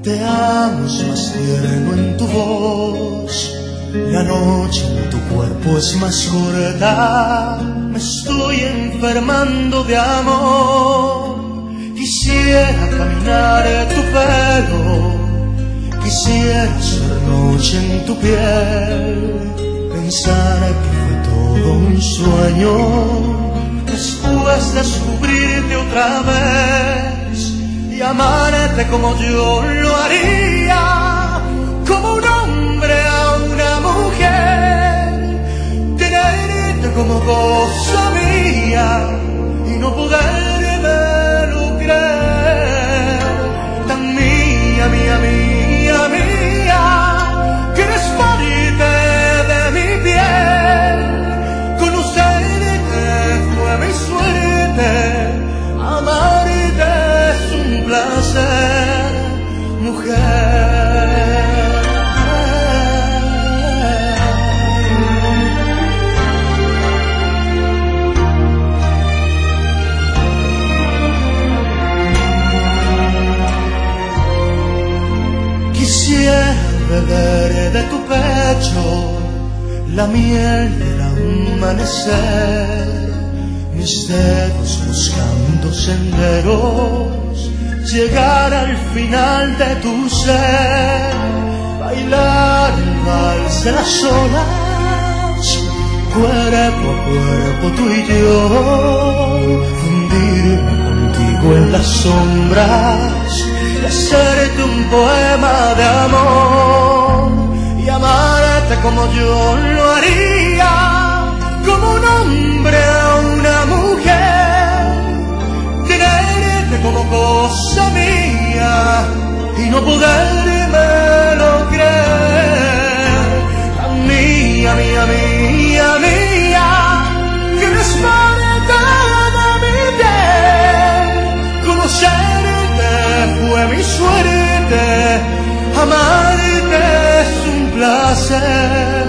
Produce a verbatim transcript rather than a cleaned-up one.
Te amo es más tierno en tu voz, la noche en tu cuerpo es más corta. Me estoy enfermando de amor. Quisiera caminar tu pelo, quisiera ser noche en tu piel, pensar que fue todo un sueño, después descubrirte otra vez y amarte como yo lo haría, como un hombre a una mujer, tenerte como cosa mía y no podérmelo creer, tan mía, mía, mía, mía, que eres parte de mi piel. Conocerte fue mi suerte, amarte es un placer, mujer. Quisiera beber de tu pecho la miel del amanecer, mis dedos buscando senderos, llegar al final de tu ser, bailar el vals de las olas, cuerpo a cuerpo tú y yo, fundirme contigo en las sombras y hacerte un poema de amor y amarte como yo lo haría, como un hombre a una mujer, tenerte como cosa mía y no podérmelo creer, tan mía, mía, mía, mía, que eres parte de mi piel. Conocerte fue mi suerte, amarte es un placer.